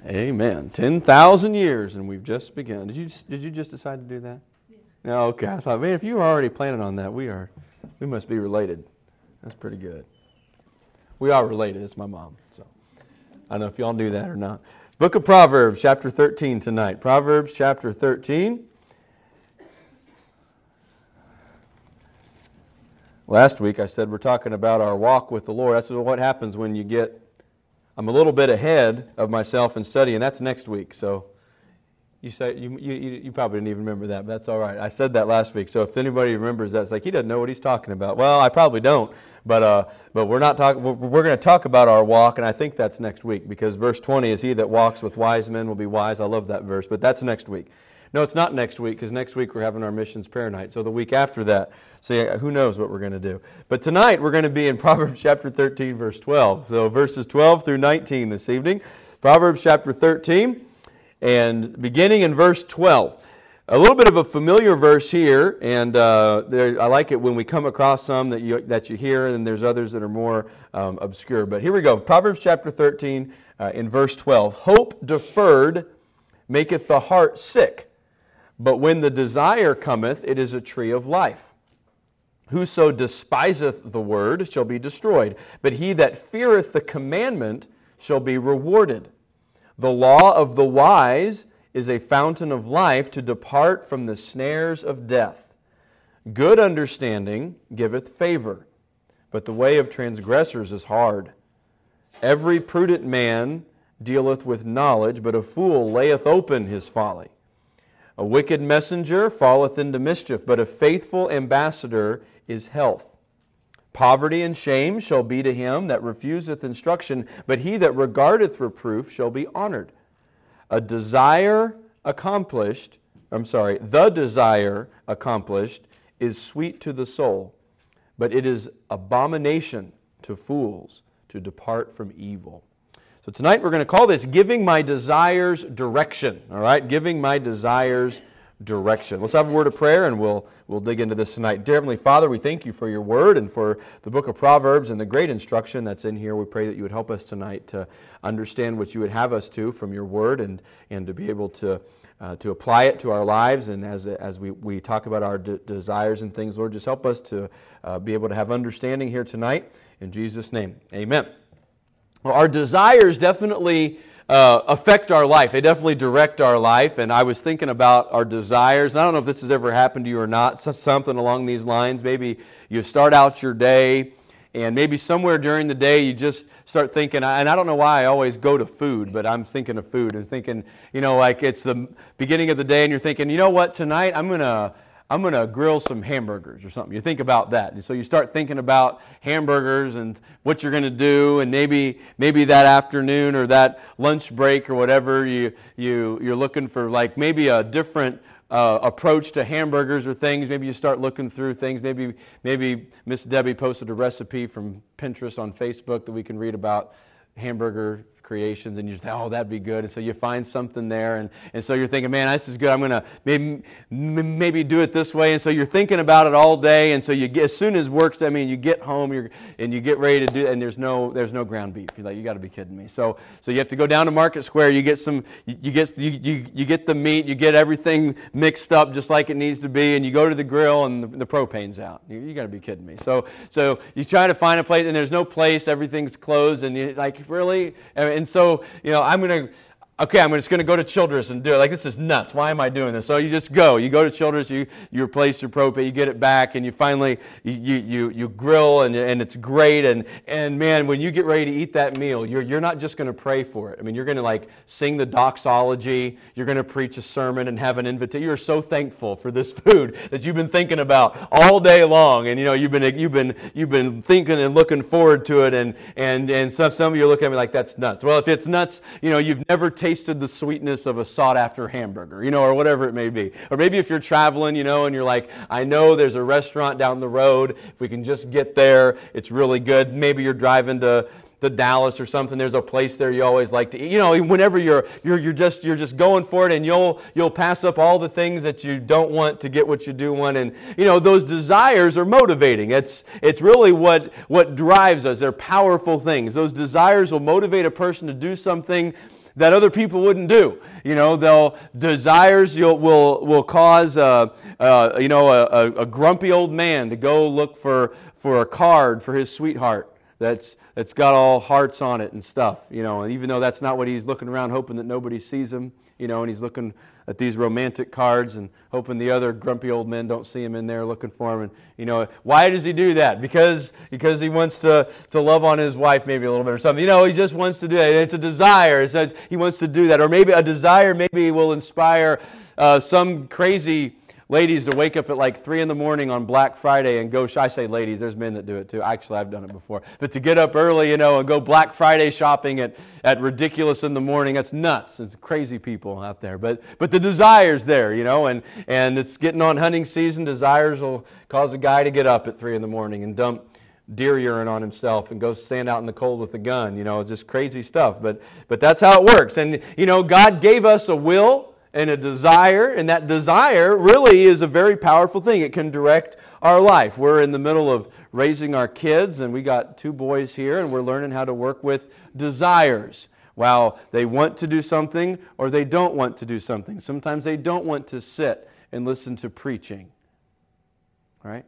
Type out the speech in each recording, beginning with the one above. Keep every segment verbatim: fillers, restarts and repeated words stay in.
Amen. ten thousand years, and we've just begun. Did you did you just decide to do that? Yeah. No, okay. I thought, man, if you were already planning on that, we are, we must be related. That's pretty good. We are related. It's my mom. So I don't know if y'all knew that or not. Book of Proverbs, chapter thirteen tonight. Proverbs, chapter thirteen. Last week I said we're talking about our walk with the Lord. That's what happens when you get, I'm a little bit ahead of myself in study, and that's next week. So you say you, you you probably didn't even remember that, but that's all right. I said that last week. So if anybody remembers that, it's like he doesn't know what he's talking about. Well, I probably don't, but uh, but we're not talking. We're, we're going to talk about our walk, and I think that's next week because verse twenty is he that walks with wise men will be wise. I love that verse, but that's next week. No, it's not next week because next week we're having our missions prayer night. So the week after that, see, who knows what we're going to do. But tonight we're going to be in Proverbs chapter thirteen, verse twelve. So verses twelve through nineteen this evening. Proverbs chapter thirteen, and beginning in verse twelve. A little bit of a familiar verse here, and uh, there, I like it when we come across some that you that you hear, and there's others that are more um, obscure. But here we go. Proverbs chapter thirteen, uh, in verse twelve. Hope deferred maketh the heart sick, but when the desire cometh, it is a tree of life. Whoso despiseth the word shall be destroyed, but he that feareth the commandment shall be rewarded. The law of the wise is a fountain of life to depart from the snares of death. Good understanding giveth favor, but the way of transgressors is hard. Every prudent man dealeth with knowledge, but a fool layeth open his folly. A wicked messenger falleth into mischief, but a faithful ambassador is health. Poverty and shame shall be to him that refuseth instruction, but he that regardeth reproof shall be honored. A desire accomplished, I'm sorry, the desire accomplished is sweet to the soul, but it is abomination to fools to depart from evil. So tonight we're going to call this Giving My Desires Direction. All right, Giving My Desires Direction. Let's have a word of prayer and we'll we'll dig into this tonight. Dear Heavenly Father, we thank you for your word and for the book of Proverbs and the great instruction that's in here. We pray that you would help us tonight to understand what you would have us to from your word and, and to be able to uh, to apply it to our lives. And as as we, we talk about our de- desires and things, Lord, just help us to uh, be able to have understanding here tonight. In Jesus' name, amen. Well, our desires definitely uh, affect our life. They definitely direct our life. And I was thinking about our desires. I don't know if this has ever happened to you or not. Something along these lines. Maybe you start out your day, and maybe somewhere during the day you just start thinking, and I don't know why I always go to food, but I'm thinking of food and thinking, you know, like it's the beginning of the day and you're thinking, you know what, tonight I'm going to I'm going to grill some hamburgers or something. You think about that. And so you start thinking about hamburgers and what you're going to do, and maybe maybe that afternoon or that lunch break or whatever, you, you, you're looking for like maybe a different uh, approach to hamburgers or things. Maybe you start looking through things. Maybe maybe Miss Debbie posted a recipe from Pinterest on Facebook that we can read about hamburger creations, and you just think, oh, that'd be good. And so you find something there, and, and so you're thinking, man, this is good. I'm going to maybe maybe do it this way. And so you're thinking about it all day, and so you get, as soon as work, I mean, you get home, you're and you get ready to do, and there's no there's no ground beef. You're like, you got to be kidding me. So so you have to go down to Market Square. You get some, you, you get you, you you get the meat, you get everything mixed up just like it needs to be, and you go to the grill, and the, the propane's out. You, you got to be kidding me. So so you try to find a place, and there's no place. Everything's closed, and you're like, really? And so you know, I'm going to, okay, I'm just going to go to Childress and do it. Like, this is nuts. Why am I doing this? So you just go. You go to Childress, you, you replace your propane, you get it back, and you finally, you you, you grill, and and it's great. And, and man, when you get ready to eat that meal, you're you're not just going to pray for it. I mean, you're going to, like, sing the doxology. You're going to preach a sermon and have an invitation. You're so thankful for this food that you've been thinking about all day long. And, you know, you've been you've been, you've been thinking and looking forward to it. And, and, and some, some of you are looking at me like, that's nuts. Well, if it's nuts, you know, you've never tasted the sweetness of a sought-after hamburger, you know, or whatever it may be. Or maybe if you're traveling, you know, and you're like, I know there's a restaurant down the road. If we can just get there, it's really good. Maybe you're driving to to Dallas or something. There's a place there you always like to eat. You know, whenever you're you're you're just you're just going for it, and you'll you'll pass up all the things that you don't want to get what you do want. And you know, those desires are motivating. It's it's really what what drives us. They're powerful things. Those desires will motivate a person to do something that other people wouldn't do. You know, they'll desires you'll, will will cause uh, uh, you know a, a grumpy old man to go look for for a card for his sweetheart that's that's got all hearts on it and stuff. You know, and even though that's not what he's looking around hoping that nobody sees him. You know, and he's looking at these romantic cards and hoping the other grumpy old men don't see him in there looking for him. And, you know, why does he do that? Because because he wants to, to love on his wife maybe a little bit or something. You know, he just wants to do that. It's a desire. It says he wants to do that. Or maybe a desire maybe will inspire uh, some crazy ladies to wake up at like three in the morning on Black Friday and go, I say ladies, there's men that do it too. Actually, I've done it before. But to get up early, you know, and go Black Friday shopping at, at ridiculous in the morning, that's nuts. It's crazy people out there. But but the desire's there, you know, and, and it's getting on hunting season. Desires will cause a guy to get up at three in the morning and dump deer urine on himself and go stand out in the cold with a gun. You know, it's just crazy stuff. But but that's how it works. And, you know, God gave us a will and a desire, and that desire really is a very powerful thing. It can direct our life. We're in the middle of raising our kids, and we got two boys here, and we're learning how to work with desires. While they want to do something or they don't want to do something. Sometimes they don't want to sit and listen to preaching. Right?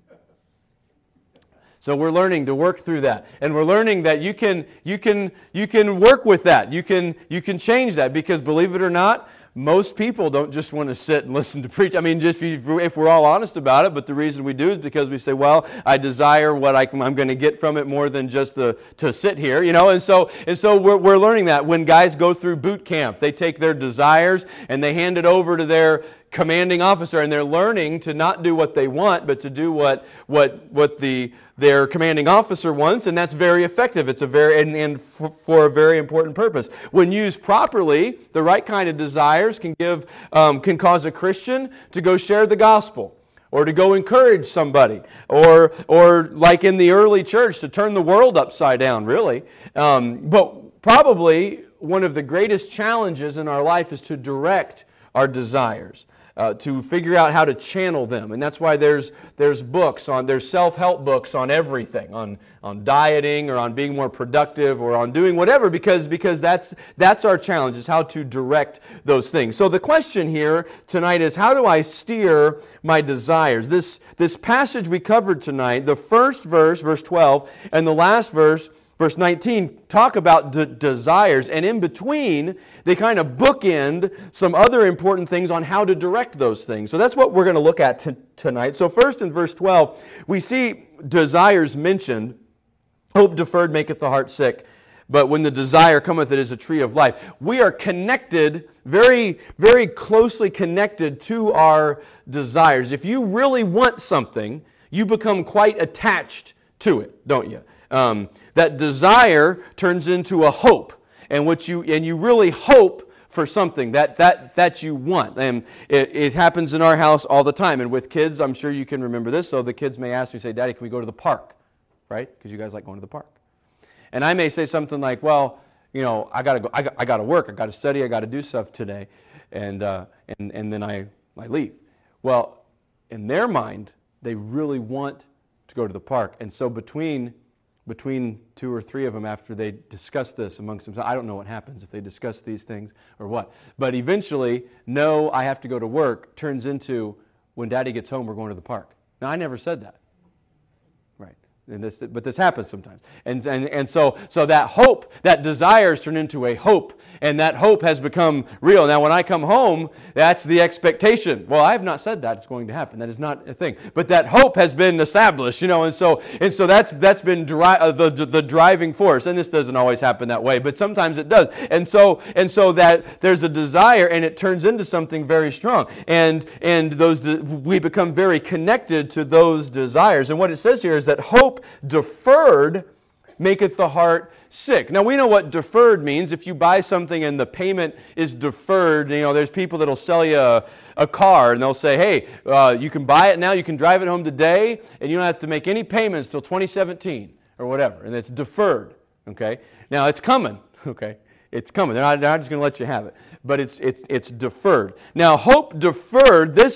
So we're learning to work through that. And we're learning that you can you can you can work with that. You can you can change that, because believe it or not, most people don't just want to sit and listen to preach. I mean, just if we're all honest about it, but the reason we do is because we say, well, I desire what I can, I'm going to get from it more than just the, to sit here, you know. And so and so we're, we're learning that when guys go through boot camp, they take their desires and they hand it over to their commanding officer, and they're learning to not do what they want, but to do what what what the their commanding officer wants, and that's very effective. It's a very and, and for, for a very important purpose. When used properly, the right kind of desires can give um, can cause a Christian to go share the gospel, or to go encourage somebody, or or like in the early church, to turn the world upside down. Really, um, but probably one of the greatest challenges in our life is to direct our desires. Uh, to figure out how to channel them. And that's why there's there's books on, there's self-help books on everything, on on dieting or on being more productive or on doing whatever, because because that's that's our challenge, is how to direct those things. So the question here tonight is, how do I steer my desires? This this passage we covered tonight, the first verse, verse twelve, and the last verse, verse nineteen, talk about de- desires, and in between, they kind of bookend some other important things on how to direct those things. So that's what we're going to look at t- tonight. So first in verse twelve, we see desires mentioned. Hope deferred maketh the heart sick, but when the desire cometh, it is a tree of life. We are connected, very, very closely connected to our desires. If you really want something, you become quite attached to it, don't you? Um, that desire turns into a hope, and what you and you really hope for something that that that you want. And it, it happens in our house all the time. And with kids, I'm sure you can remember this. So the kids may ask me, say, "Daddy, can we go to the park?" Right? Because you guys like going to the park. And I may say something like, "Well, you know, I gotta go. I got, I gotta work. I gotta study. I gotta do stuff today," and uh, and and then I I leave. Well, in their mind, they really want to go to the park, and so between between two or three of them, after they discuss this amongst themselves, I don't know what happens if they discuss these things or what. But eventually, no, I have to go to work turns into, when Daddy gets home, we're going to the park. Now, I never said that. Right. And this, but this happens sometimes. And, and and so so that hope, that desires turn into a hope, and that hope has become real. Now, when I come home, that's the expectation. Well, I have not said that it's going to happen. That is not a thing. But that hope has been established, you know, and so and so that's that's been dri- uh, the the driving force. And this doesn't always happen that way, but sometimes it does. And so and so that there's a desire, and it turns into something very strong. And and those de- we become very connected to those desires. And what it says here is that hope deferred maketh the heart sick. Now, we know what deferred means. If you buy something and the payment is deferred, you know, there's people that'll sell you a, a car, and they'll say, hey, uh, you can buy it now, you can drive it home today, and you don't have to make any payments till twenty seventeen or whatever. And it's deferred, okay? Now, it's coming, okay? It's coming. They're not, they're not just going to let you have it. But it's it's it's deferred. Now, hope deferred, this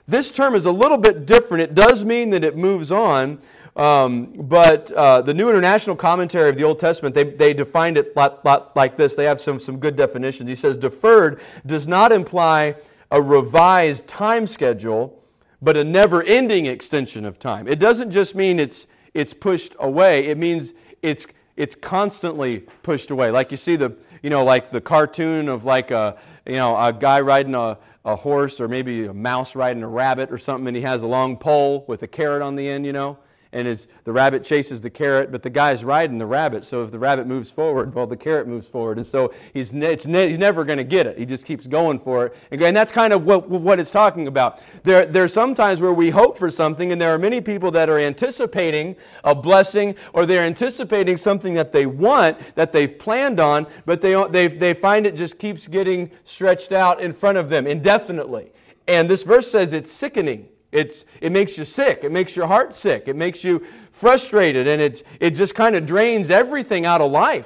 this term is a little bit different. It does mean that it moves on, um, but uh, the New International Commentary of the Old Testament, they, they defined it lot, lot like this. They have some, some good definitions. He says, deferred does not imply a revised time schedule, but a never-ending extension of time. It doesn't just mean it's it's pushed away. It means it's it's constantly pushed away. Like you see the you know like the cartoon of like a you know a guy riding a, a horse, or maybe a mouse riding a rabbit or something, and he has a long pole with a carrot on the end, you know. And his, the rabbit chases the carrot, but the guy's riding the rabbit. So if the rabbit moves forward, well, the carrot moves forward. And so he's ne- it's ne- he's never going to get it. He just keeps going for it. And that's kind of what, what it's talking about. There, there are some times where we hope for something, and there are many people that are anticipating a blessing, or they're anticipating something that they want, that they've planned on, but they, they, they find it just keeps getting stretched out in front of them indefinitely. And this verse says it's sickening. It's, it makes you sick. It makes your heart sick. It makes you frustrated, and it's, it just kind of drains everything out of life.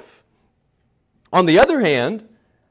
On the other hand,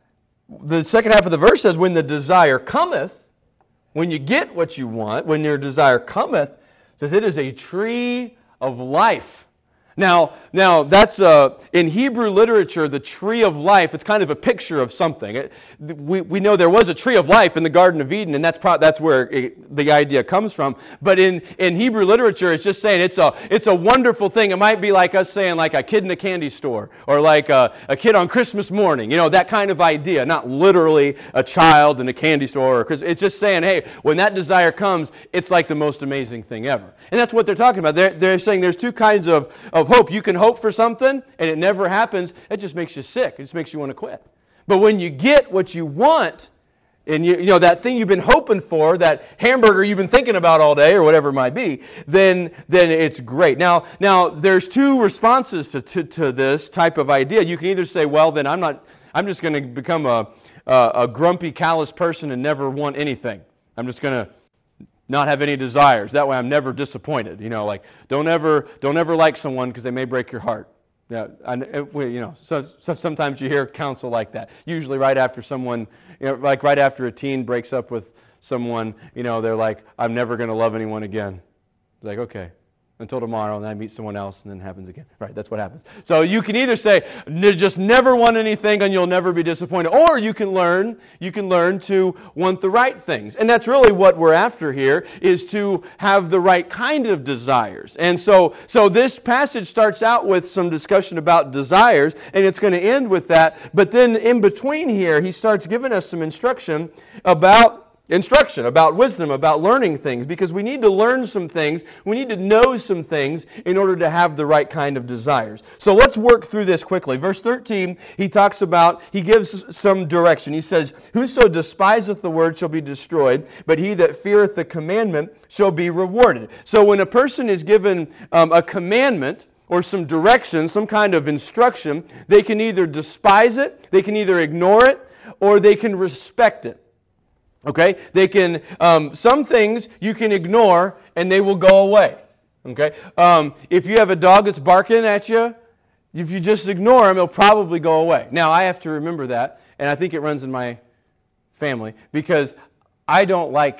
the second half of the verse says, when the desire cometh, when you get what you want, when your desire cometh, it says it is a tree of life. Now, now that's uh, in Hebrew literature, the tree of life. It's kind of a picture of something. It, we we know there was a tree of life in the Garden of Eden, and that's pro- that's where it, the idea comes from. But in, in Hebrew literature, it's just saying it's a it's a wonderful thing. It might be like us saying like a kid in a candy store, or like a, a kid on Christmas morning. You know, that kind of idea. Not literally a child in a candy store. Or, it's just saying, hey, when that desire comes, it's like the most amazing thing ever. And that's what they're talking about. They're they're saying there's two kinds of of hope. You can hope for something and it never happens. It just makes you sick. It just makes you want to quit. But when you get what you want, and you, you know that thing you've been hoping for, that hamburger you've been thinking about all day, or whatever it might be, then then it's great. Now, now there's two responses to, to, to this type of idea. You can either say, well, then I'm not. I'm just going to become a, a a grumpy, callous person and never want anything. I'm just going to not have any desires. That way I'm never disappointed. You know, like, don't ever don't ever like someone because they may break your heart. Yeah, I, you know, so, so sometimes you hear counsel like that. Usually right after someone, you know, like right after a teen breaks up with someone, you know, they're like, I'm never going to love anyone again. It's like, okay, until tomorrow, and then I meet someone else, and then it happens again. Right, that's what happens. So you can either say, just never want anything, and you'll never be disappointed, or you can learn, you can learn to want the right things. And that's really what we're after here, is to have the right kind of desires. And so, so this passage starts out with some discussion about desires, and it's going to end with that. But then in between here, he starts giving us some instruction about Instruction about wisdom, about learning things, because we need to learn some things, we need to know some things in order to have the right kind of desires. So let's work through this quickly. Verse thirteen, he talks about, he gives some direction. He says, whoso despiseth the word shall be destroyed, but he that feareth the commandment shall be rewarded. So when a person is given um, a commandment, or some direction, some kind of instruction, they can either despise it, they can either ignore it, or they can respect it. Okay, they can. Um, some things you can ignore and they will go away. Okay, um, if you have a dog that's barking at you, if you just ignore him, it'll probably go away. Now I have to remember that, and I think it runs in my family because I don't like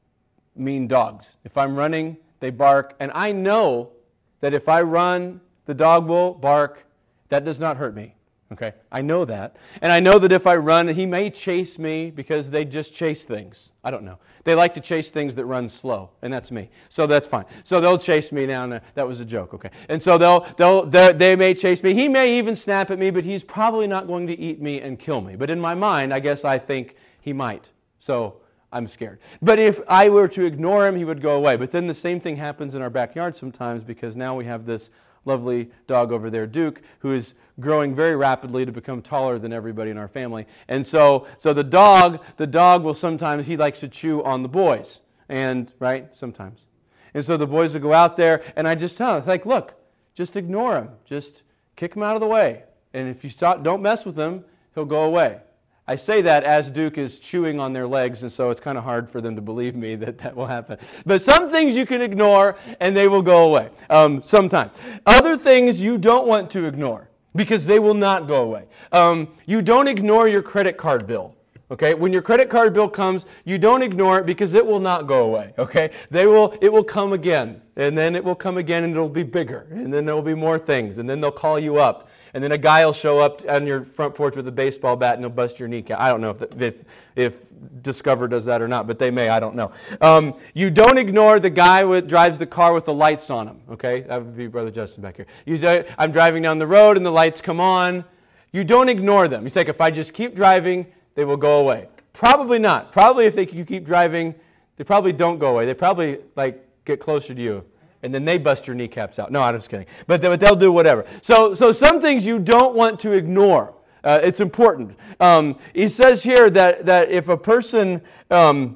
mean dogs. If I'm running, they bark, and I know that if I run, the dog will bark. That does not hurt me. Okay, I know that. And I know that if I run, he may chase me because they just chase things. I don't know. They like to chase things that run slow, and that's me. So that's fine. So they'll chase me now. And that was a joke, okay? And so they'll, they'll, they may chase me. He may even snap at me, but he's probably not going to eat me and kill me. But in my mind, I guess I think he might. So I'm scared. But if I were to ignore him, he would go away. But then the same thing happens in our backyard sometimes, because now we have this lovely dog over there, Duke, who is growing very rapidly to become taller than everybody in our family. And so so the dog, the dog will sometimes, he likes to chew on the boys. And, right, sometimes. And so the boys will go out there, and I just tell them, it's like, look, just ignore him. Just kick him out of the way. And if you stop, don't mess with him, he'll go away. I say that as Duke is chewing on their legs, and so it's kind of hard for them to believe me that that will happen. But some things you can ignore, and they will go away um, sometimes. Other things you don't want to ignore, because they will not go away. Um, you don't ignore your credit card bill. Okay, when your credit card bill comes, you don't ignore it because it will not go away. Okay, they will. It will come again, and then it will come again, and it'll be bigger, and then there will be more things, and then they'll call you up, and then a guy will show up on your front porch with a baseball bat and he'll bust your kneecap. I don't know if if, if Discover does that or not, but they may. I don't know. Um, you don't ignore the guy who drives the car with the lights on him. Okay, that would be Brother Justin back here. You, I'm driving down the road and the lights come on. You don't ignore them. You say, if I just keep driving, they will go away. Probably not. Probably if they, you keep driving, they probably don't go away. They probably like get closer to you, and then they bust your kneecaps out. No, I'm just kidding. But, they, but they'll do whatever. So, so some things you don't want to ignore. Uh, it's important. Um, he says here that, that if a person, um,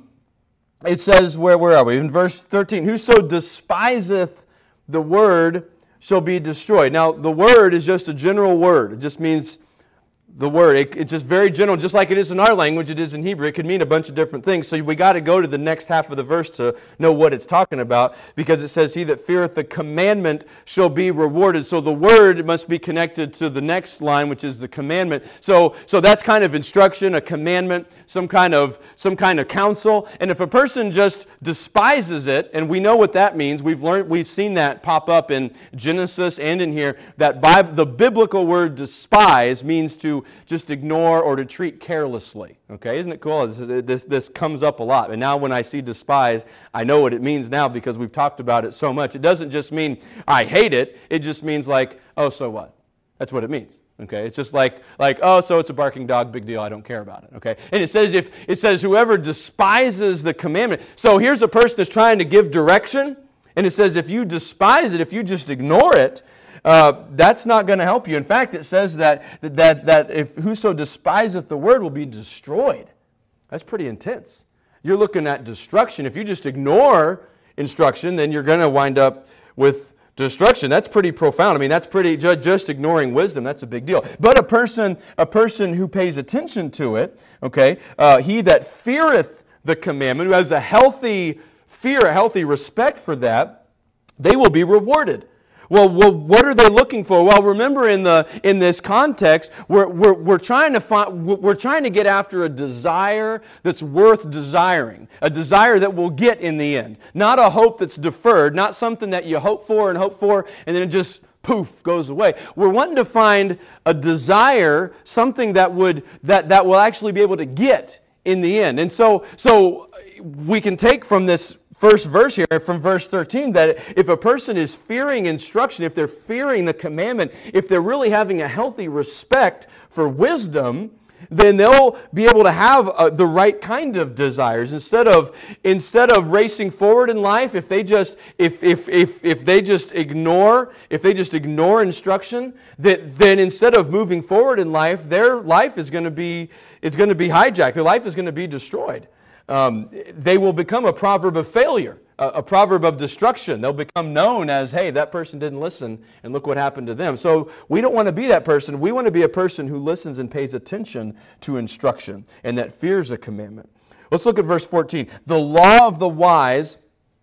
it says, where, where are we? In verse thirteen, whoso despiseth the word shall be destroyed. Now, the word is just a general word. It just means the word. It, it's just very general, just like it is in our language, it is in Hebrew. It could mean a bunch of different things. So we got to go to the next half of the verse to know what it's talking about, because it says, he that feareth the commandment shall be rewarded. So the word must be connected to the next line, which is the commandment. So so that's kind of instruction, a commandment, some kind of some kind of counsel. And if a person just despises it, and we know what that means, we've learned, we've seen that pop up in Genesis and in here, that by the biblical word despise means to just ignore or to treat carelessly. Okay, isn't it cool? This, this, this comes up a lot. And now when I see despise, I know what it means now because we've talked about it so much. It doesn't just mean I hate it. It just means like, oh, so what? That's what it means. Okay, it's just like, like oh, so it's a barking dog, big deal, I don't care about it. Okay, and it says if it says whoever despises the commandment. So here's a person that's trying to give direction, and it says if you despise it, if you just ignore it, Uh, that's not going to help you. In fact, it says that that that if whoso despiseth the word will be destroyed. That's pretty intense. You're looking at destruction. If you just ignore instruction, then you're going to wind up with destruction. That's pretty profound. I mean, that's pretty just ignoring wisdom. That's a big deal. But a person a person who pays attention to it, okay, uh, he that feareth the commandment, who has a healthy fear, a healthy respect for that, they will be rewarded. Well, well, what are they looking for? Well, remember in the in this context, we're we're we're trying to find we're trying to get after a desire that's worth desiring, a desire that we'll get in the end, not a hope that's deferred, not something that you hope for and hope for and then it just poof goes away. We're wanting to find a desire, something that would that that will actually be able to get in the end, and so so we can take from this first verse here, from verse thirteen, that if a person is fearing instruction, if they're fearing the commandment, if they're really having a healthy respect for wisdom, then they'll be able to have uh, the right kind of desires. Instead of instead of racing forward in life, if they just if if if if they just ignore if they just ignore instruction, that then instead of moving forward in life, their life is going to be it's going to be hijacked. Their life is going to be destroyed. Um, they will become a proverb of failure, a, a proverb of destruction. They'll become known as, hey, that person didn't listen, and look what happened to them. So we don't want to be that person. We want to be a person who listens and pays attention to instruction, and that fears a commandment. Let's look at verse fourteen. The law of the wise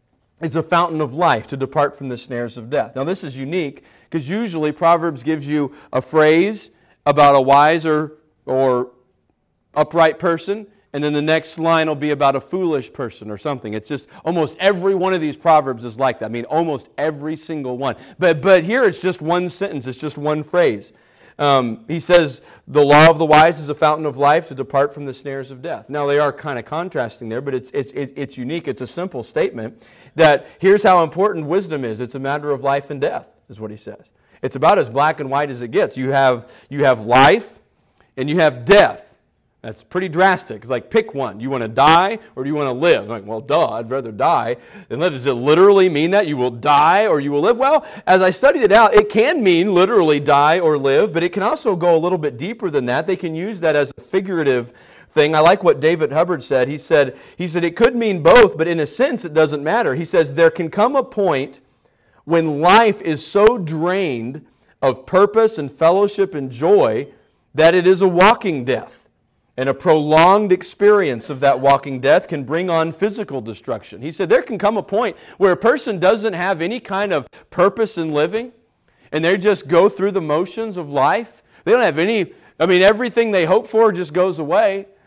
is a fountain of life to depart from the snares of death. Now this is unique, because usually Proverbs gives you a phrase about a wise or, or upright person, and then the next line will be about a foolish person or something. It's just almost every one of these Proverbs is like that. I mean, almost every single one. But but here it's just one sentence. It's just one phrase. Um, he says, the law of the wise is a fountain of life to depart from the snares of death. Now, they are kind of contrasting there, but it's it's it's unique. It's a simple statement that here's how important wisdom is. It's a matter of life and death, is what he says. It's about as black and white as it gets. You have you have life and you have death. That's pretty drastic. It's like, pick one. You want to die or do you want to live? I'm like, well, duh, I'd rather die than live. Does it literally mean that you will die or you will live? Well, as I studied it out, it can mean literally die or live, but it can also go a little bit deeper than that. They can use that as a figurative thing. I like what David Hubbard said. He said, he said it could mean both, but in a sense it doesn't matter. He says there can come a point when life is so drained of purpose and fellowship and joy that it is a walking death. And a prolonged experience of that walking death can bring on physical destruction. He said there can come a point where a person doesn't have any kind of purpose in living, and they just go through the motions of life. They don't have any, I mean, everything they hope for just goes away.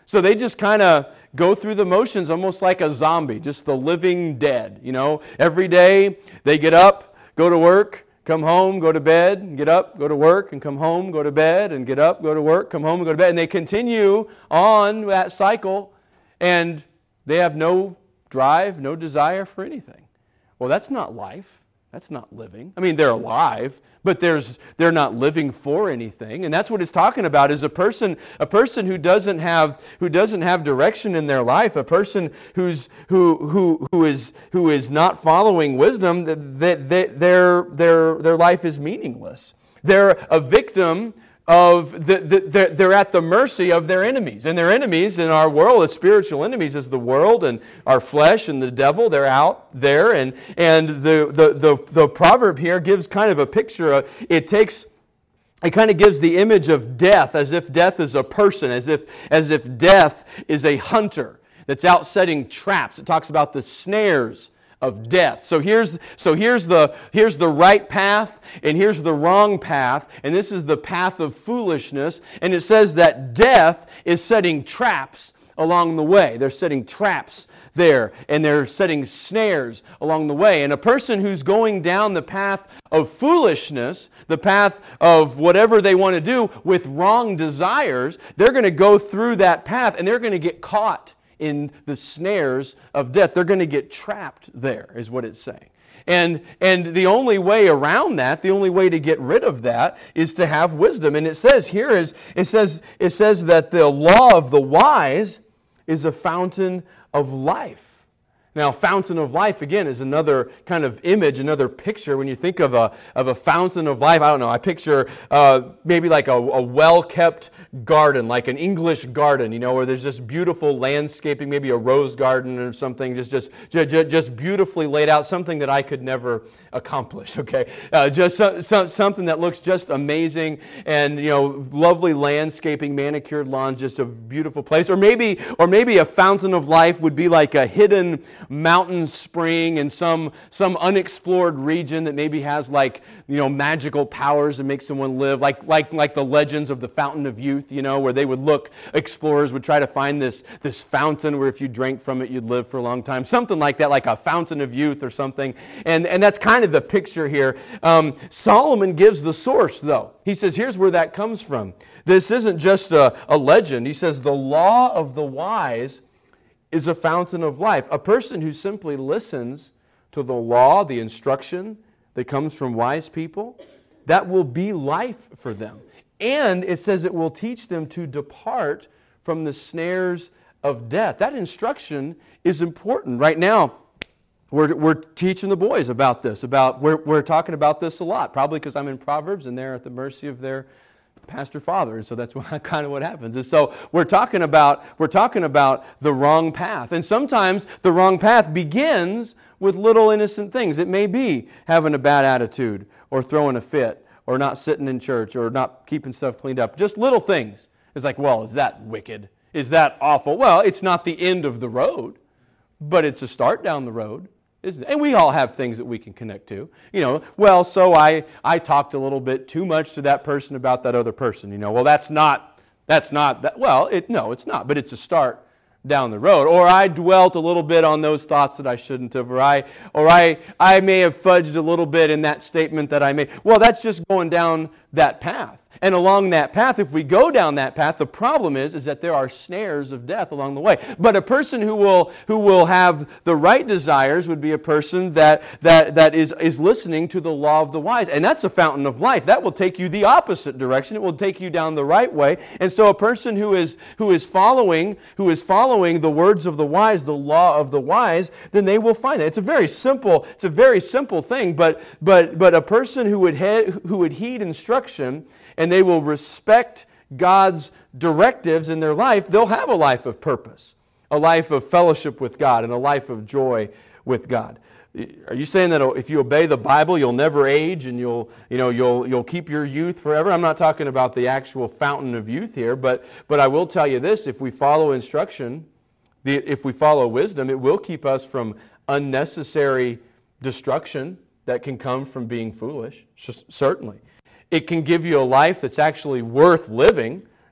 So they just kind of go through the motions almost like a zombie, just the living dead. You know, every day they get up, go to work, come home, go to bed, and get up, go to work, and come home, go to bed, and get up, go to work, come home, and go to bed. And they continue on that cycle, and they have no drive, no desire for anything. Well, that's not life. That's not living. I mean, they're alive, but there's they're not living for anything. And that's what it's talking about, is a person a person who doesn't have who doesn't have direction in their life, a person who's who who who is who is not following wisdom, that they, their their their life is meaningless. They're a victim of the, the, they're, they're at the mercy of their enemies. And their enemies in our world, the spiritual enemies, is the world and our flesh and the devil. They're out there. And, and the, the, the, the proverb here gives kind of a picture of, it takes, it kind of gives the image of death, as if death is a person, as if, as if death is a hunter that's out setting traps. It talks about the snares of death. So here's so here's the here's the right path, and here's the wrong path, and this is the path of foolishness. And it says that death is setting traps along the way. They're setting traps there, and they're setting snares along the way. And a person who's going down the path of foolishness, the path of whatever they want to do with wrong desires, they're going to go through that path, and they're going to get caught in the snares of death. They're going to get trapped there, is what it's saying. And and the only way around that, the only way to get rid of that, is to have wisdom. And it says here is it says it says that the law of the wise is a fountain of life. Now, fountain of life, again, is another kind of image, another picture. When you think of a of a fountain of life, I don't know, I picture uh, maybe like a, a well-kept garden, like an English garden, you know, where there's just beautiful landscaping, maybe a rose garden or something, just just just, just beautifully laid out, something that I could never accomplish, okay? Uh, just so, so, something that looks just amazing, and, you know, lovely landscaping, manicured lawns, just a beautiful place. Or maybe, or maybe a fountain of life would be like a hidden mountain spring in some some unexplored region that maybe has, like, you know, magical powers that make someone live, like like like the legends of the Fountain of Youth, you know, where they would look, explorers would try to find this this fountain where if you drank from it you'd live for a long time, something like that, like a Fountain of Youth or something. And and that's kind of the picture here. Um, Solomon gives the source, though. He says, here's where that comes from. This isn't just a, a legend. He says the law of the wise is a fountain of life. A person who simply listens to the law, the instruction that comes from wise people, that will be life for them. And it says it will teach them to depart from the snares of death. That instruction is important. Right now, we're, we're teaching the boys about this. About we're, we're talking about this a lot, probably because I'm in Proverbs and they're at the mercy of their pastor father, and so that's what, kind of what happens. And so we're talking about we're talking about the wrong path, and sometimes the wrong path begins with little innocent things. It may be having a bad attitude, or throwing a fit, or not sitting in church, or not keeping stuff cleaned up. Just little things. It's like, well, is that wicked? Is that awful? Well, it's not the end of the road, but it's a start down the road. Isn't it? And we all have things that we can connect to. You know, well, so I, I talked a little bit too much to that person about that other person. You know, well, that's not, that's not, that. well, it, no, it's not, but it's a start down the road. Or I dwelt a little bit on those thoughts that I shouldn't have, or I, or I, I may have fudged a little bit in that statement that I made. Well, that's just going down that path. And along that path, if we go down that path, the problem is, is that there are snares of death along the way. But a person who will who will have the right desires would be a person that that that is is listening to the law of the wise, and that's a fountain of life. That will take you the opposite direction. It will take you down the right way. And so, a person who is who is following who is following the words of the wise, the law of the wise, then they will find it. It's a very simple it's a very simple thing. But but but a person who would he, who would heed instruction, and they will respect God's directives in their life, they'll have a life of purpose, a life of fellowship with God, and a life of joy with God. Are you saying that if you obey the Bible, you'll never age and you'll, you know, you'll you'll keep your youth forever? I'm not talking about the actual fountain of youth here, but but I will tell you this: if we follow instruction, the, if we follow wisdom, it will keep us from unnecessary destruction that can come from being foolish. Certainly. It can give you a life that's actually worth living,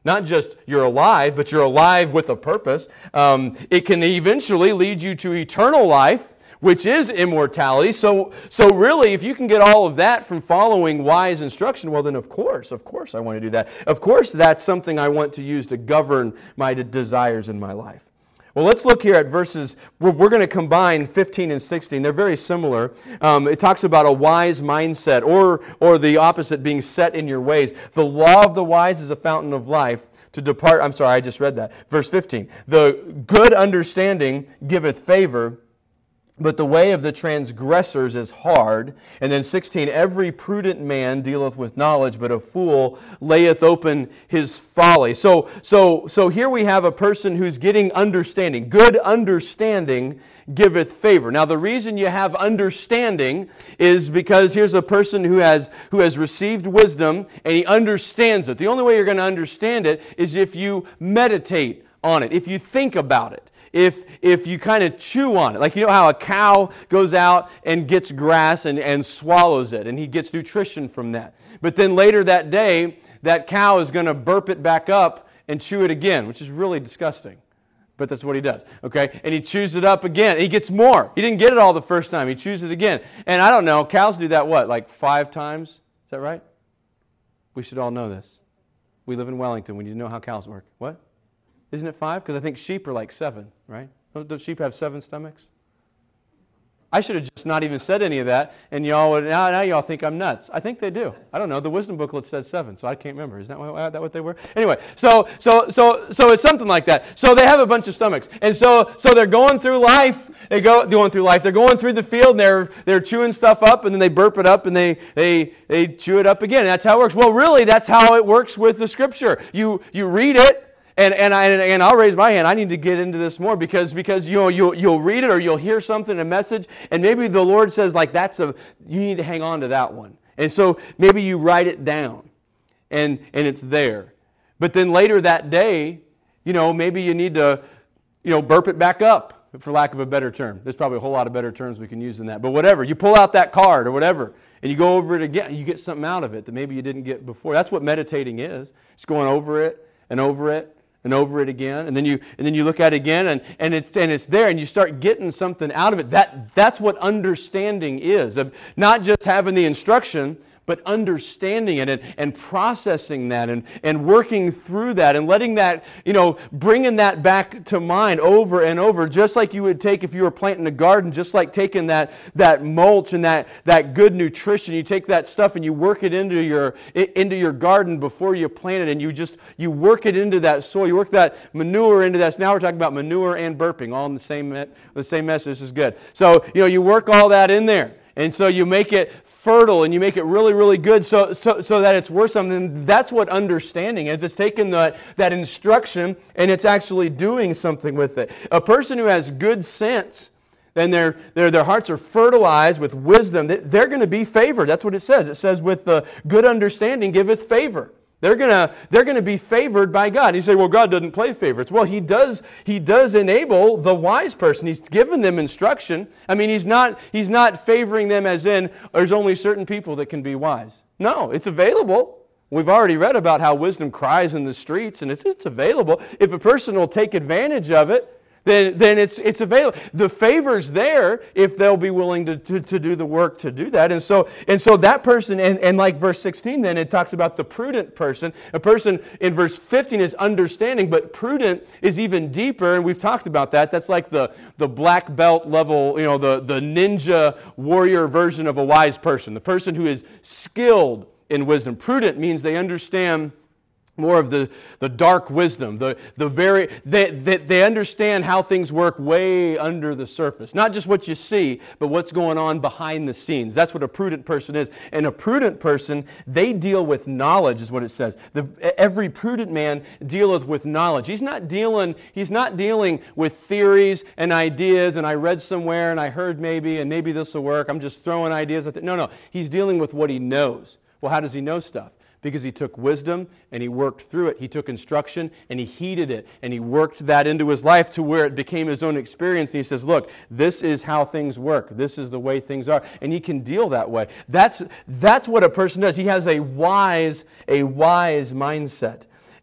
Not just you're alive, but you're alive with a purpose. Um, it can eventually lead you to eternal life, which is immortality. So, so really, if you can get all of that from following wise instruction, well then of course, of course I want to do that. Of course that's something I want to use to govern my de- desires in my life. Well, let's look here at verses, we're, we're going to combine fifteen and sixteen. They're very similar. Um, it talks about a wise mindset, or, or the opposite, being set in your ways. The law of the wise is a fountain of life. To depart, I'm sorry, I just read that. Verse fifteen. The good understanding giveth favor, but the way of the transgressors is hard. And then sixteen, every prudent man dealeth with knowledge, but a fool layeth open his folly. So, so, so here we have a person who's getting understanding. Good understanding giveth favor. Now the reason you have understanding is because here's a person who has who has received wisdom and he understands it. The only way you're going to understand it is if you meditate on it, if you think about it. If if you kind of chew on it. Like, you know how a cow goes out and gets grass and, and swallows it, and he gets nutrition from that. But then later that day, that cow is going to burp it back up and chew it again, which is really disgusting. But that's what he does, okay? And he chews it up again. He gets more. He didn't get it all the first time. He chews it again. And I don't know, cows do that, what, like five times? Is that right? We should all know this. We live in Wellington. We need to know how cows work. What? Isn't it five? Because I think sheep are like seven, right? Don't, don't sheep have seven stomachs? I should have just not even said any of that, and y'all would, now, now y'all think I'm nuts. I think they do. I don't know. The wisdom booklet said seven, so I can't remember. Is that what, that what they were? Anyway, so so so so it's something like that. So they have a bunch of stomachs, and so so they're going through life. They go going through life. They're going through the field. And they're they're chewing stuff up, and then they burp it up, and they they they chew it up again. And that's how it works. Well, really, that's how it works with the Scripture. You you read it. And and I and I'll raise my hand. I need to get into this more because because you know you'll you'll read it or you'll hear something, a message, and maybe the Lord says like that's a you need to hang on to that one. And so maybe you write it down, and and it's there. But then later that day, you know, maybe you need to, you know, burp it back up, for lack of a better term. There's probably a whole lot of better terms we can use than that. But whatever, you pull out that card or whatever, and you go over it again. You get something out of it that maybe you didn't get before. That's what meditating is. It's going over it and over it. And over it again, and then you and then you look at it again, and, and it's and it's there, and you start getting something out of it. That that's what understanding is. Of not just having the instruction, but understanding it and, and processing that and, and working through that and letting that, you know, bringing that back to mind over and over, just like you would take if you were planting a garden, just like taking that, that mulch and that, that good nutrition. You take that stuff and you work it into your into your garden before you plant it, and you just you work it into that soil. You work that manure into that. So now we're talking about manure and burping, all in the same the same message. This is good. So, you know, you work all that in there. And so you make it fertile and you make it really, really good so so, so that it's worth something. That's what understanding is. It's taking that, that instruction and it's actually doing something with it. A person who has good sense, then their, their, their hearts are fertilized with wisdom, they're going to be favored. That's what it says. It says, with the good understanding giveth favor. They're gonna they're gonna be favored by God. You say, well, God doesn't play favorites. Well, He does He does enable the wise person. He's given them instruction. I mean, He's not He's not favoring them as in there's only certain people that can be wise. No, it's available. We've already read about how wisdom cries in the streets, and it's it's available. If a person will take advantage of it, then then it's it's available. The favor's there if they'll be willing to, to, to do the work to do that. And so and so that person, and, and like verse sixteen then, it talks about the prudent person. A person in verse fifteen is understanding, but prudent is even deeper, and we've talked about that. That's like the, the black belt level, you know, the, the ninja warrior version of a wise person. The person who is skilled in wisdom. Prudent means they understand more of the, the dark wisdom, the, the very they, they, they understand how things work way under the surface. Not just what you see, but what's going on behind the scenes. That's what a prudent person is. And a prudent person, they deal with knowledge, is what it says. The, every prudent man dealeth with knowledge. He's not dealing, he's not dealing with theories and ideas, and I read somewhere and I heard maybe, and maybe this will work. I'm just throwing ideas at it. No, no. He's dealing with what he knows. Well, how does he know stuff? Because he took wisdom and he worked through it. He took instruction and he heeded it. And he worked that into his life to where it became his own experience. And he says, look, this is how things work. This is the way things are. And he can deal that way. That's, that's what a person does. He has a wise, a wise mindset.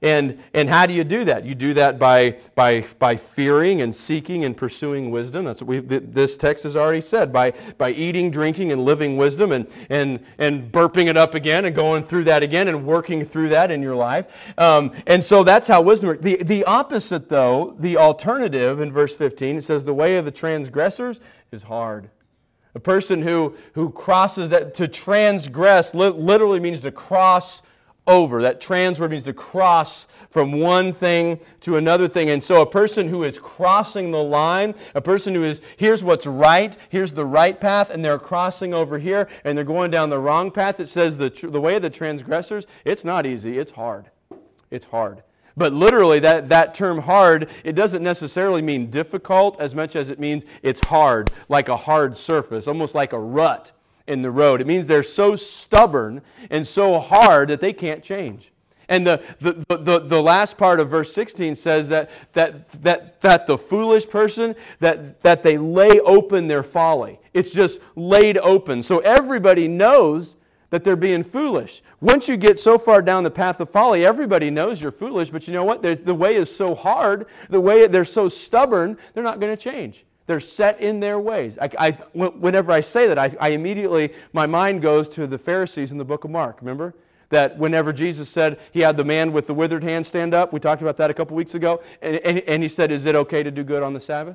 And and how do you do that? You do that by by by fearing and seeking and pursuing wisdom. That's what we this text has already said. By by eating, drinking, and living wisdom, and and and burping it up again, and going through that again, and working through that in your life. Um, and so that's how wisdom works. The the opposite, though, the alternative in verse fifteen, it says the way of the transgressors is hard. A person who who crosses that, to transgress literally means to cross over. That trans word means to cross from one thing to another thing. And so a person who is crossing the line, a person who is, here's what's right, here's the right path, and they're crossing over here, and they're going down the wrong path. It says the, the way of the transgressors, it's not easy, it's hard. It's hard. But literally, that, that term hard, it doesn't necessarily mean difficult as much as it means it's hard, like a hard surface, almost like a rut in the road. It means they're so stubborn and so hard that they can't change. And the the, the, the last part of verse sixteen says that that that that the foolish person, that that they lay open their folly. It's just laid open. So everybody knows that they're being foolish. Once you get so far down the path of folly, everybody knows you're foolish, but you know what? They're, the way is so hard, the way they're so stubborn, they're not going to change. They're set in their ways. I, I, whenever I say that, I, I immediately, my mind goes to the Pharisees in the book of Mark. Remember? That whenever Jesus said he had the man with the withered hand stand up, we talked about that a couple weeks ago, and, and, and he said, is it okay to do good on the Sabbath?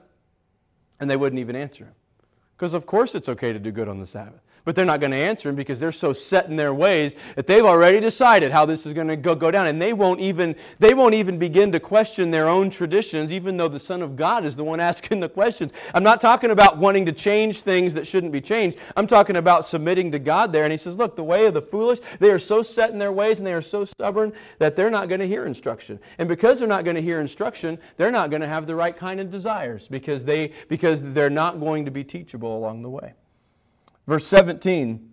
And they wouldn't even answer him. Because of course it's okay to do good on the Sabbath. But they're not going to answer him because they're so set in their ways that they've already decided how this is going to go, go down. And they won't even they won't even begin to question their own traditions, even though the Son of God is the one asking the questions. I'm not talking about wanting to change things that shouldn't be changed. I'm talking about submitting to God there. And he says, look, the way of the foolish, they are so set in their ways and they are so stubborn that they're not going to hear instruction. And because they're not going to hear instruction, they're not going to have the right kind of desires because they because they're not going to be teachable along the way. Verse seventeen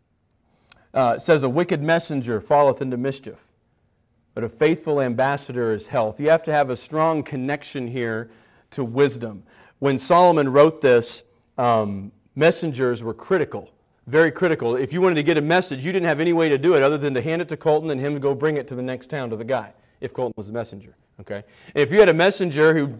uh, says, a wicked messenger falleth into mischief, but a faithful ambassador is health. You have to have a strong connection here to wisdom. When Solomon wrote this, um, messengers were critical, very critical. If you wanted to get a message, you didn't have any way to do it other than to hand it to Colton and him to go bring it to the next town to the guy, if Colton was a messenger. Okay. If you had a messenger who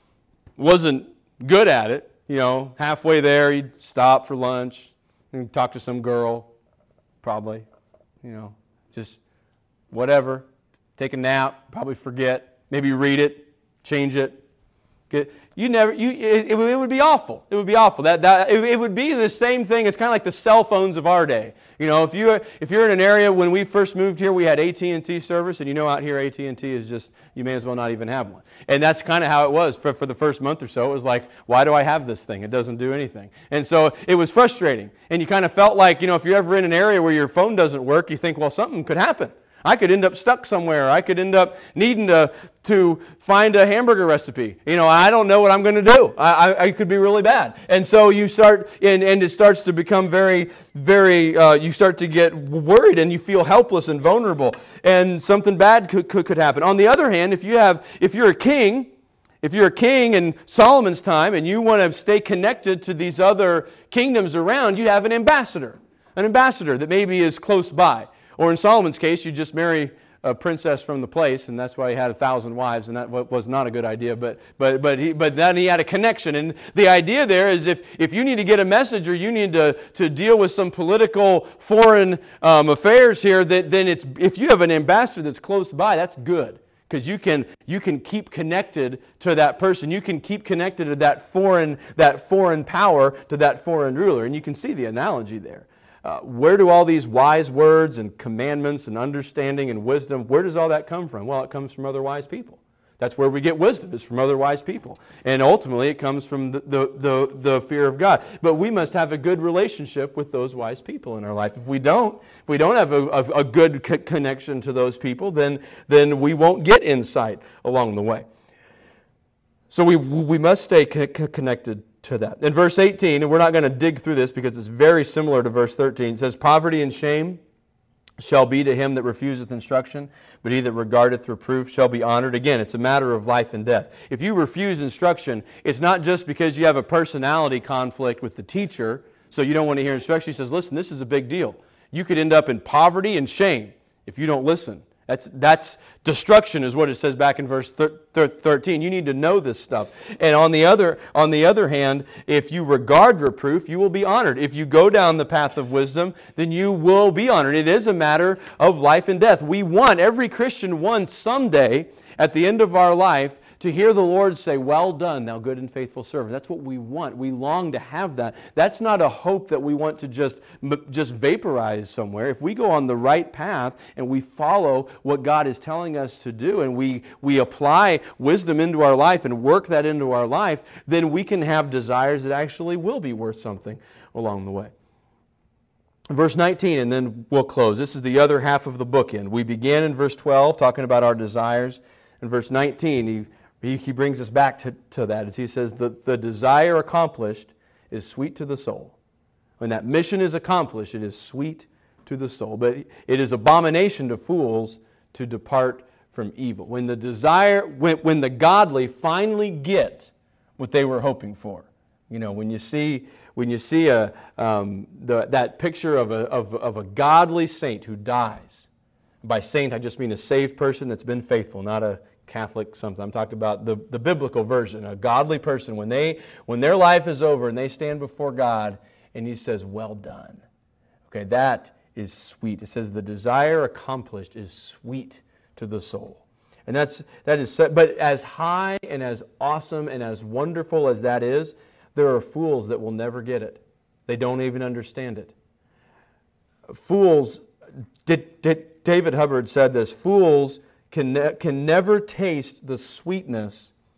wasn't good at it, you know, halfway there, he'd stop for lunch, and talk to some girl, probably, you know, just whatever. Take a nap, probably forget, maybe read it, change it. Get, you never, you, it, it, it would be awful. It would be awful. That, that it, it would be the same thing. It's kind of like the cell phones of our day. You know, if you if you're in an area when we first moved here, we had A T and T service, and you know out here A T and T is just you may as well not even have one. And that's kind of how it was for for the first month or so. It was like, why do I have this thing? It doesn't do anything. And so it was frustrating. And you kind of felt like, you know, if you're ever in an area where your phone doesn't work, you think, well, something could happen. I could end up stuck somewhere. I could end up needing to to find a hamburger recipe. You know, I don't know what I'm going to do. I, I, I could be really bad. And so you start, and, and it starts to become very, very, uh, you start to get worried and you feel helpless and vulnerable. And something bad could, could, could happen. On the other hand, if you have, if you're a king, if you're a king in Solomon's time and you want to stay connected to these other kingdoms around, you have an ambassador. An ambassador that maybe is close by. Or in Solomon's case, you just marry a princess from the place, and that's why he had a thousand wives, and that was not a good idea. But but but he but then he had a connection, and the idea there is if if you need to get a message or you need to to deal with some political foreign um, affairs here, that then it's if you have an ambassador that's close by, that's good. Because you can you can keep connected to that person, you can keep connected to that foreign that foreign power, to that foreign ruler, and you can see the analogy there. Uh, where do all these wise words and commandments and understanding and wisdom, where does all that come from? Well, it comes from other wise people. That's where we get wisdom, is from other wise people. And ultimately, it comes from the, the, the, the fear of God. But we must have a good relationship with those wise people in our life. If we don't, if we don't have a, a, a good co- connection to those people, then, then we won't get insight along the way. So we, we must stay co- connected to that. In verse eighteen, and we're not going to dig through this because it's very similar to verse thirteen, it says, poverty and shame shall be to him that refuseth instruction, but he that regardeth reproof shall be honored. Again, it's a matter of life and death. If you refuse instruction, it's not just because you have a personality conflict with the teacher, so you don't want to hear instruction. He says, listen, this is a big deal. You could end up in poverty and shame if you don't listen That's that's destruction is what it says back in verse thirteen. You need to know this stuff. And on the other on the other hand, if you regard reproof, you will be honored. If you go down the path of wisdom, then you will be honored. It is a matter of life and death. We want, every Christian wants someday at the end of our life to hear the Lord say, "Well done, thou good and faithful servant." That's what we want. We long to have that. That's not a hope that we want to just, just vaporize somewhere. If we go on the right path and we follow what God is telling us to do and we, we apply wisdom into our life and work that into our life, then we can have desires that actually will be worth something along the way. Verse nineteen, and then we'll close. This is the other half of the bookend. We began in verse twelve talking about our desires. In verse nineteen, he He, he brings us back to, to that as he says, the, the desire accomplished is sweet to the soul. When that mission is accomplished, it is sweet to the soul. But it is abomination to fools to depart from evil. When the desire, when, when the godly finally get what they were hoping for. You know, when you see when you see a um, the, that picture of a of, of a godly saint who dies. By saint, I just mean a saved person that's been faithful, not a Catholic something. I'm talking about the, the biblical version. A godly person, when they when their life is over and they stand before God and He says, "Well done." Okay, that is sweet. It says the desire accomplished is sweet to the soul. And that's that is but as high and as awesome and as wonderful as that is, there are fools that will never get it. They don't even understand it. Fools did, did, David Hubbard said this, fools Can, ne- can never taste the sweetness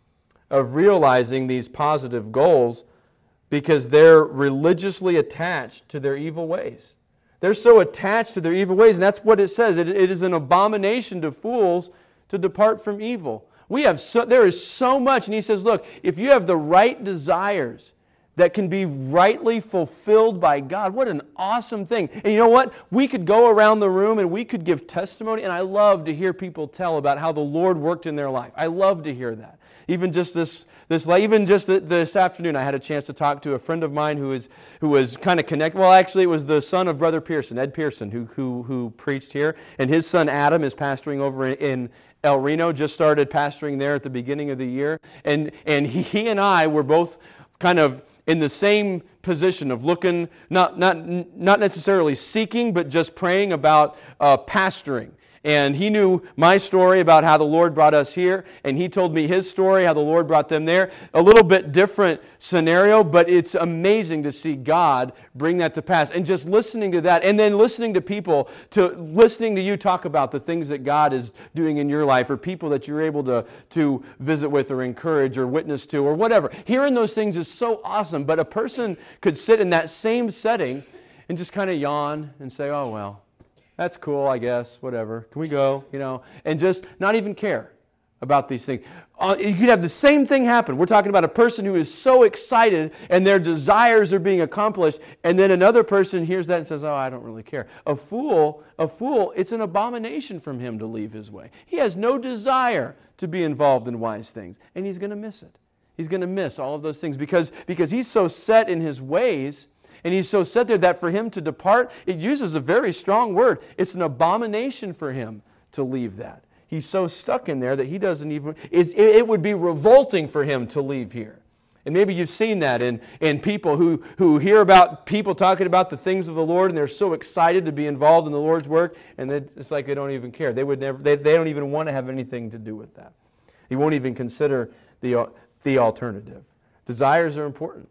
of realizing these positive goals because they're religiously attached to their evil ways. They're so attached to their evil ways, and that's what it says. It, it is an abomination to fools to depart from evil. We have so, there is so much, and he says, look, if you have the right desires that can be rightly fulfilled by God. What an awesome thing. And you know what? We could go around the room and we could give testimony, and I love to hear people tell about how the Lord worked in their life. I love to hear that. Even just this, this even just this afternoon, I had a chance to talk to a friend of mine who is who was kind of connected. Well, actually, it was the son of Brother Pearson, Ed Pearson, who who who preached here, and his son Adam is pastoring over in El Reno. Just started pastoring there at the beginning of the year, and and he, he and I were both kind of in the same position of looking, not not not necessarily seeking, but just praying about uh, pastoring. And he knew my story about how the Lord brought us here, and he told me his story, how the Lord brought them there. A little bit different scenario, but it's amazing to see God bring that to pass. And just listening to that, and then listening to people, to listening to you talk about the things that God is doing in your life, or people that you're able to, to visit with, or encourage, or witness to, or whatever. Hearing those things is so awesome, but a person could sit in that same setting and just kind of yawn and say, oh, well, that's cool, I guess, whatever. Can we go? You know, and just not even care about these things. Uh, you could have the same thing happen. We're talking about a person who is so excited and their desires are being accomplished, and then another person hears that and says, oh, I don't really care. A fool, a fool, it's an abomination from him to leave his way. He has no desire to be involved in wise things, and he's going to miss it. He's going to miss all of those things because, because he's so set in his ways. And he's so set there that for him to depart, it uses a very strong word. It's an abomination for him to leave that. He's so stuck in there that he doesn't even... It, it would be revolting for him to leave here. And maybe you've seen that in, in people who, who hear about people talking about the things of the Lord, and they're so excited to be involved in the Lord's work, and it's like they don't even care. They would never. They, they don't even want to have anything to do with that. He won't even consider the, the alternative. Desires are important.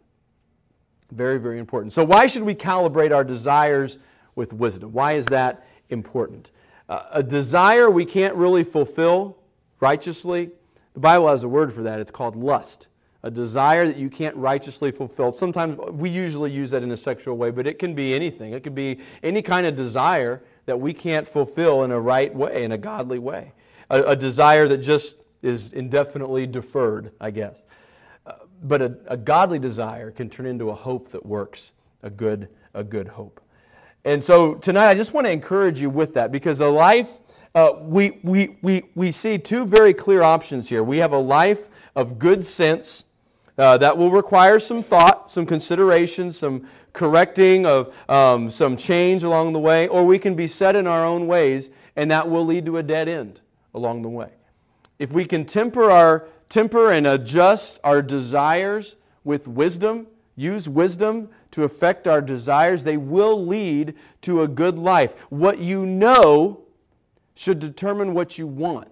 Very, very important. So why should we calibrate our desires with wisdom? Why is that important? Uh, a desire we can't really fulfill righteously, the Bible has a word for that. It's called lust. A desire that you can't righteously fulfill. Sometimes we usually use that in a sexual way, but it can be anything. It could be any kind of desire that we can't fulfill in a right way, in a godly way. A, a desire that just is indefinitely deferred, I guess. But a, a godly desire can turn into a hope that works, a good, a good hope. And so tonight I just want to encourage you with that, because a life, uh, we, we, we, we see two very clear options here. We have a life of good sense uh, that will require some thought, some consideration, some correcting of um, some change along the way, or we can be set in our own ways and that will lead to a dead end along the way. If we can temper our temper and adjust our desires with wisdom, use wisdom to affect our desires, they will lead to a good life. What you know should determine what you want.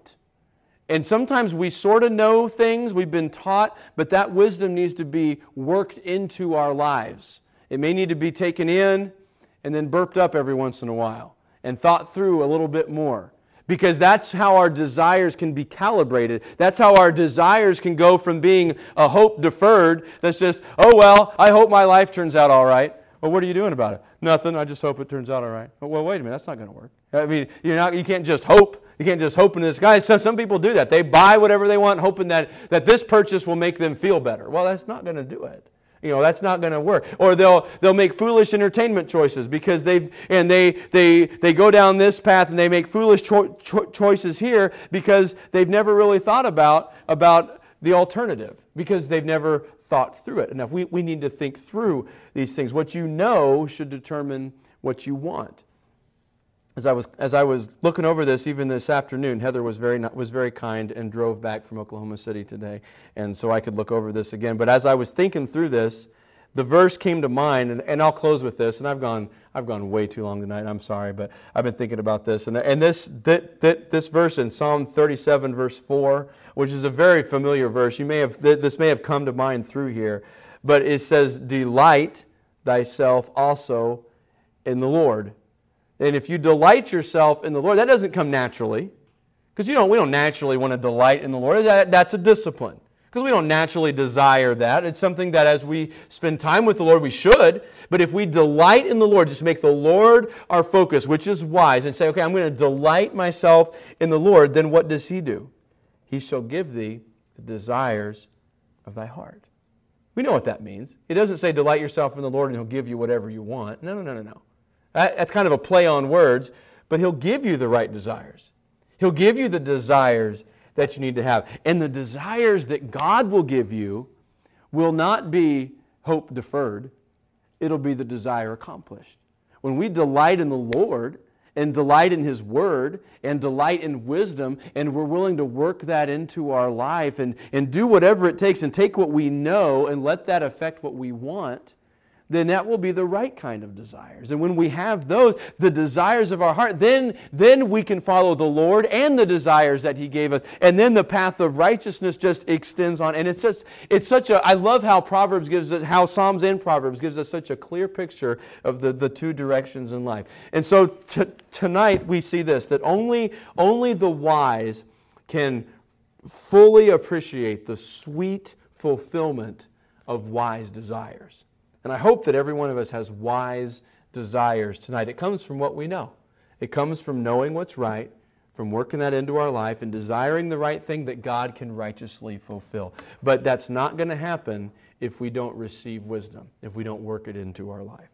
And sometimes we sort of know things, we've been taught, but that wisdom needs to be worked into our lives. It may need to be taken in and then burped up every once in a while and thought through a little bit more. Because that's how our desires can be calibrated. That's how our desires can go from being a hope deferred that's just, oh well, I hope my life turns out all right. Well, what are you doing about it? Nothing, I just hope it turns out all right. Well, wait a minute, that's not going to work. I mean, you're not, you can't just hope. You can't just hope in this. Guys, so some people do that. They buy whatever they want, hoping that, that this purchase will make them feel better. Well, that's not going to do it. You know, that's not going to work. Or they'll they'll make foolish entertainment choices because they've and they they they go down this path and they make foolish cho- cho- choices here because they've never really thought about about the alternative, because they've never thought through it enough. We we need to think through these things. What you know should determine what you want. As I was as I was looking over this, even this afternoon, Heather was very was very kind and drove back from Oklahoma City today, and so I could look over this again. But as I was thinking through this, the verse came to mind, and, and I'll close with this. And I've gone I've gone way too long tonight. I'm sorry, but I've been thinking about this, and and this that, that, this verse in Psalm thirty-seven, verse four, which is a very familiar verse. You may have this may have come to mind through here, but it says, "Delight thyself also in the Lord." And if you delight yourself in the Lord, that doesn't come naturally. Because you don't, we don't naturally want to delight in the Lord. That, that's a discipline. Because we don't naturally desire that. It's something that as we spend time with the Lord, we should. But if we delight in the Lord, just make the Lord our focus, which is wise, and say, okay, I'm going to delight myself in the Lord, then what does He do? He shall give thee the desires of thy heart. We know what that means. It doesn't say delight yourself in the Lord and He'll give you whatever you want. No, no, no, no, no. That's kind of a play on words, but He'll give you the right desires. He'll give you the desires that you need to have. And the desires that God will give you will not be hope deferred. It'll be the desire accomplished. When we delight in the Lord and delight in His Word and delight in wisdom, and we're willing to work that into our life and, and do whatever it takes and take what we know and let that affect what we want, then that will be the right kind of desires. And when we have those, the desires of our heart, then, then we can follow the Lord and the desires that He gave us. And then the path of righteousness just extends on. And it's just, it's such a, I love how Proverbs gives us, how Psalms and Proverbs gives us such a clear picture of the, the two directions in life. And so t- tonight we see this, that only, only the wise can fully appreciate the sweet fulfillment of wise desires. And I hope that every one of us has wise desires tonight. It comes from what we know. It comes from knowing what's right, from working that into our life, and desiring the right thing that God can righteously fulfill. But that's not going to happen if we don't receive wisdom, if we don't work it into our life.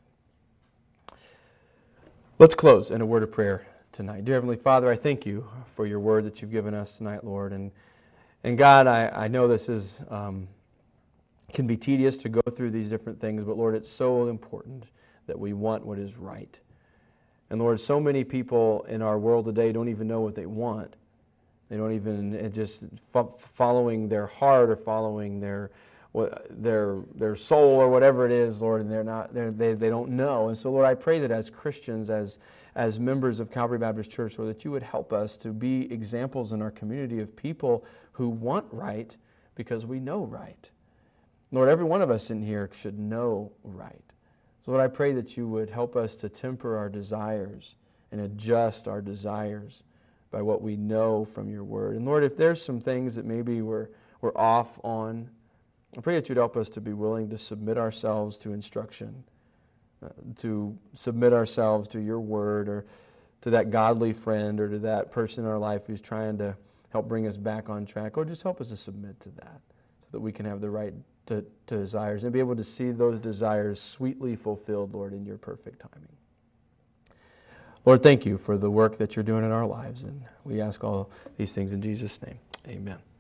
Let's close in a word of prayer tonight. Dear Heavenly Father, I thank You for Your word that You've given us tonight, Lord. And, and God, I, I know this is... Um, can be tedious to go through these different things, but Lord, it's so important that we want what is right. And Lord, so many people in our world today don't even know what they want. They don't even, just following their heart or following their their their soul or whatever it is, Lord, and they're not they're, they they don't know. And so, Lord, I pray that as Christians, as as members of Calvary Baptist Church, Lord, that You would help us to be examples in our community of people who want right because we know right. Lord, every one of us in here should know right. So Lord, I pray that You would help us to temper our desires and adjust our desires by what we know from Your word. And Lord, if there's some things that maybe we're, we're off on, I pray that You'd help us to be willing to submit ourselves to instruction, uh, to submit ourselves to Your word, or to that godly friend, or to that person in our life who's trying to help bring us back on track. Or just help us to submit to that so that we can have the right To, to desires and be able to see those desires sweetly fulfilled, Lord, in Your perfect timing. Lord, thank You for the work that You're doing in our lives, and we ask all these things in Jesus' name. Amen.